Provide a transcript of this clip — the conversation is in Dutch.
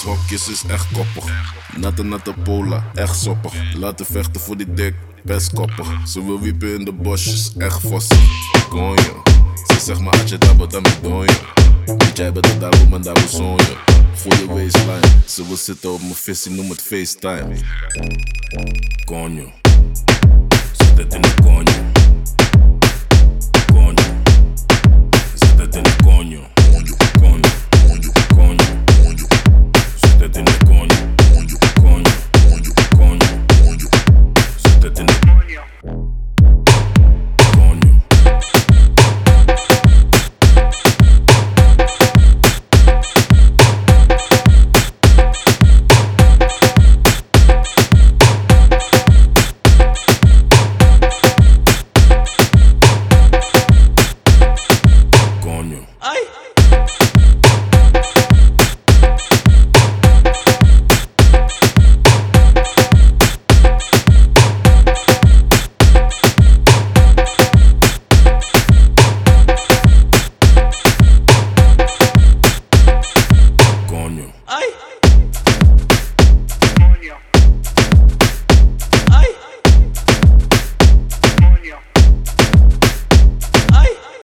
Hokjes is echt koppig. Natte pola, echt soppig. Laten vechten voor die dik, best koppig. Ze wil wiepen in de bosjes, echt vossig. Konjo, ze zegt maar als je dabba dan met donjo. Weet jij bent daar hoe man daar hoe zonjo. Goeie waistline, ze wil zitten op mijn visie, noem het FaceTime. Konjo, zet het in de konjo.